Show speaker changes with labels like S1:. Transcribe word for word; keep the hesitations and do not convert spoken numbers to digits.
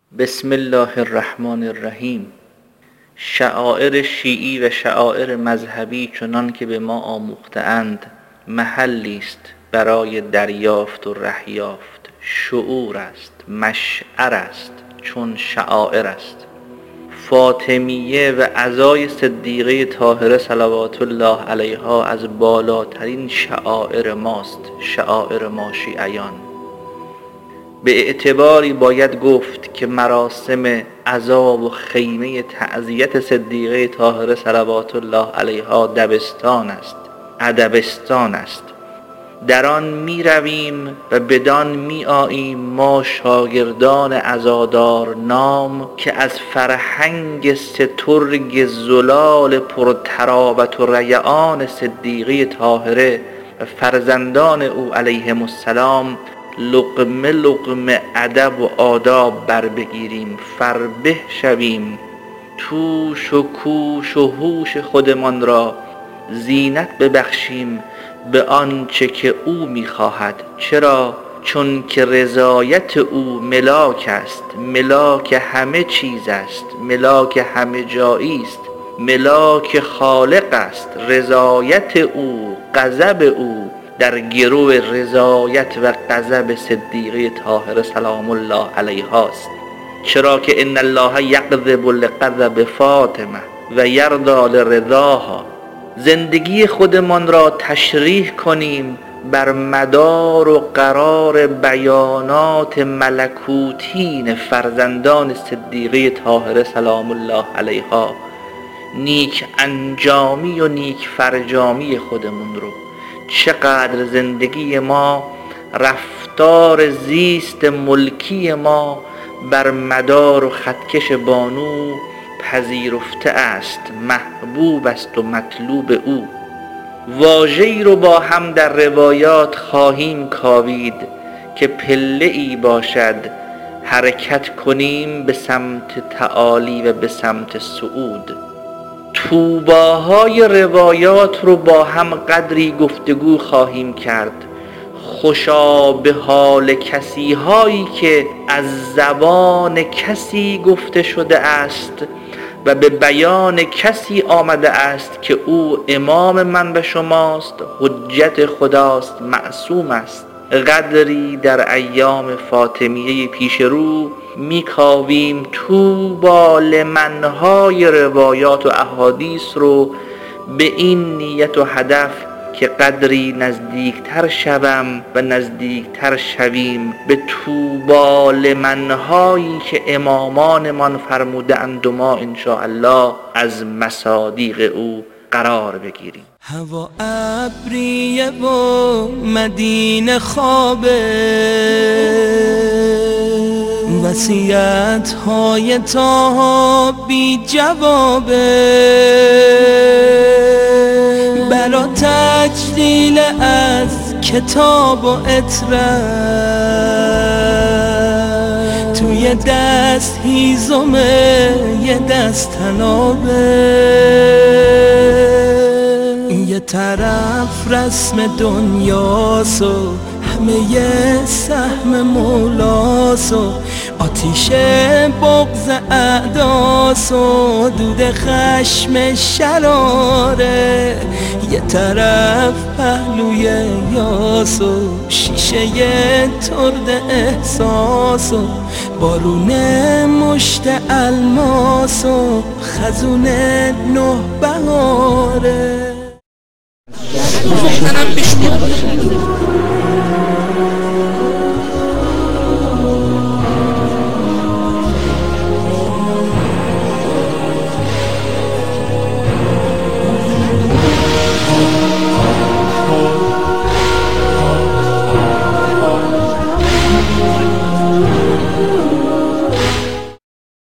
S1: بسم الله الرحمن الرحیم. شعائر شیعی و شعائر مذهبی چنان که به ما آموخته اند محلی است برای دریافت و رهیافت. شعور است، مشعر است، چون شعائر است. فاطمیه و عزای صدیقه طاهره صلوات الله علیها از بالاترین شعائر ماست، شعائر ما شیعیان. به اعتباری باید گفت که مراسم عزا و خیمه تعزیت صدیقه طاهره صلوات الله علیها دبستان است، ادبستان است. در آن می رویم و بدان می آییم ما شاگردان عزادار نام که از فرهنگ سترگ زلال پرتراوت و ریعان صدیقه طاهره و فرزندان او علیهم السلام لقمه لقمه ادب و آداب بر بگیریم، فربه شویم، توش و کوش و هوش خودمان را زینت ببخشیم به آنچه که او می‌خواهد. چرا؟ چون که رضایت او ملاک است، ملاک همه چیز است، ملاک همه جایی است، ملاک خالق است. رضایت او، غضب او در گرو رضایت و غضب صدیقه طاهره سلام الله علیها است. چرا که ان الله یغضب لغضب فاطمه و یرضا لرضاها. زندگی خودمان را تشریح کنیم بر مدار و قرار بیانات ملکوتین فرزندان صدیقه طاهره سلام الله علیها، نیک انجامی و نیک فرجامی خودمون رو. چقدر زندگی ما، رفتار زیست ملکی ما بر مدار و خطکش بانو پذیرفته است، محبوب است و مطلوب او. واژه‌ای رو با هم در روایات خواهیم کاوید که پله ای باشد حرکت کنیم به سمت تعالی و به سمت صعود. طوباهای روایات رو با هم قدری گفتگو خواهیم کرد. خوشا به حال کسی هایی که از زبان کسی گفته شده است و به بیان کسی آمده است که او امام من و شماست، حجت خداست، معصوم است. قدری در ایام فاطمیه پیش رو میکاویم طوبی لمنهای روایات و احادیث رو به این نیت و هدف که قدری نزدیکتر شوم و نزدیکتر شویم به طوبی لمنهایی که امامانمان فرموده اند و ما انشاءالله از مصادیق او قرار بگیریم.
S2: هوا ابریه و مدینه خوابه، وصیت های طه بی جوابه، برا تجلیل از کتاب و اطرت، توی دست هیزمه یه دست تنابه، یه طرف رسم دنیاس و همه یه سهم مولاس و آتیش بغض اعداس و دود خشم شراره، یه طرف پهلوی یاس و شیشه ترد احساس و بارون مشت الماس و خزون نه بهاره.